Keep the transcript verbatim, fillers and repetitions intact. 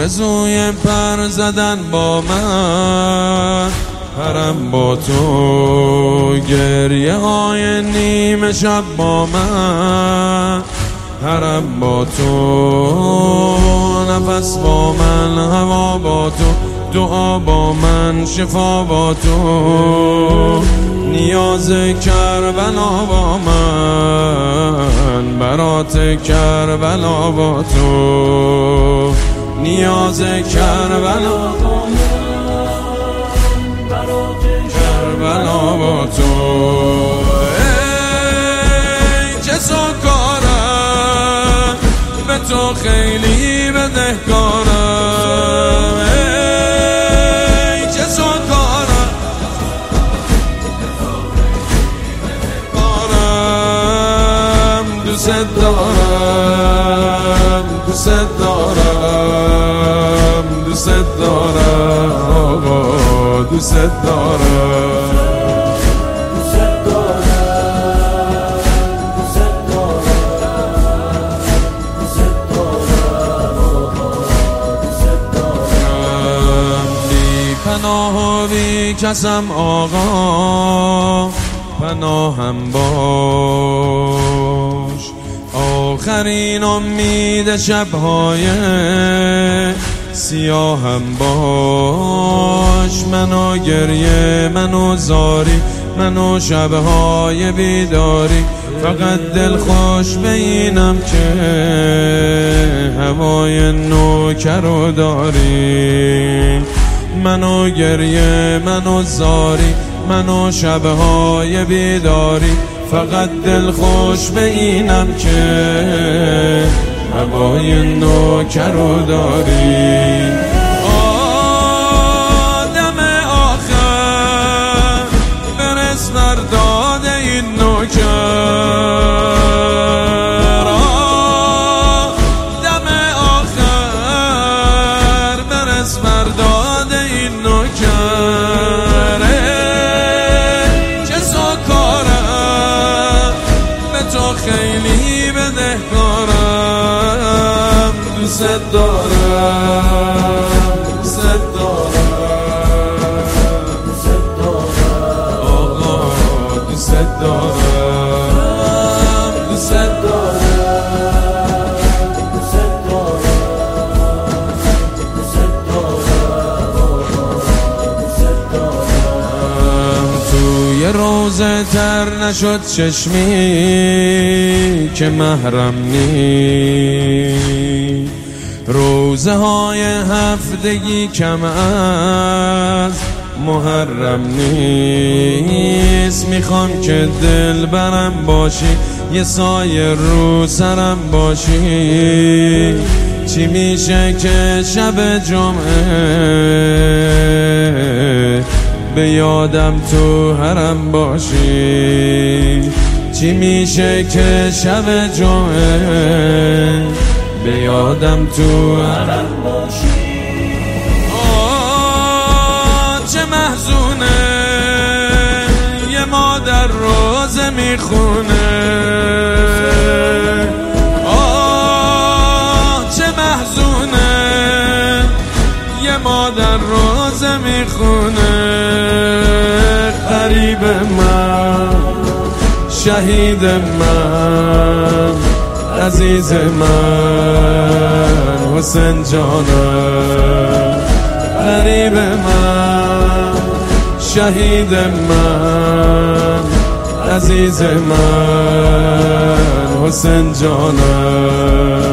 آرزوی پر زدن با من، حرم با تو، گریه های نیمه شب با من، حرم با تو، نفس با من، هوا با تو، دعا با من، شفا با تو، نیاز کربلا با من، برات کربلا با تو، نیاز کربلا با من، برات کربلا با تو. ای چه سوکارم به تو خیلی بدهکارم، ای چه سوکارم دارم، دوست دارم، دوست دارم، دوست دارم، دوست دارم. پناه و بی کسم آقا، پناهم باش، آخرین امید شبهای سیاهم باش، منو گریه، منو زاری، منو شبهای بیداری، فقط دل خوش به اینم که هوای نوکرو داری، منو گریه، منو زاری، منو شبهای بیداری، فقط دل خوش به اینم که هوای نوکرو داری. آدم آخر برس بر داد این نوکر، آدم آخر برس بر داد این نوکر، چه سوکارم به تو خیلی بدهکارم، دوست دارم، دوست دارم، دوست دارم، آقا دوست دارم، دوست دارم. روزه تر نشد چشمی که محرم نی، روزه های هفتگی کم از محرم نیست، میخوام که دل برم باشی، یه سایه رو سرم باشی، چی میشه که شب جمعه به یادم تو حرم باشی، چی میشه که شب جمعه به یادم تو حرم باشی. آه چه محزونه یه مادر روزه میخونه، آه چه محزونه یه مادر روزه میخونه، غریب من، شهید من، عزیز من، حسین جانم، غریب من، شهید من، عزیز من، حسین جانم.